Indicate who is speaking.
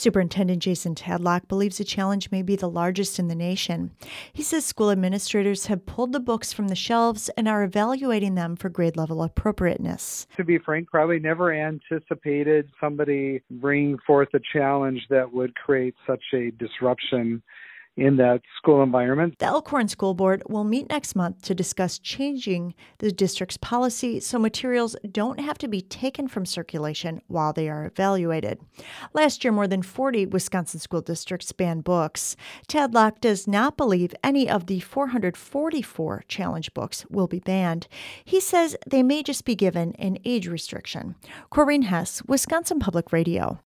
Speaker 1: Superintendent Jason Tadlock believes the challenge may be the largest in the nation. He says school administrators have pulled the books from the shelves and are evaluating them for grade level appropriateness.
Speaker 2: To be frank, probably never anticipated somebody bringing forth a challenge that would create such a disruption in that school environment.
Speaker 1: The Elkhorn School Board will meet next month to discuss changing the district's policy so materials don't have to be taken from circulation while they are evaluated. Last year, more than 40 Wisconsin school districts banned books. Tadlock does not believe any of the 444 challenge books will be banned. He says they may just be given an age restriction. Corrine Hess, Wisconsin Public Radio.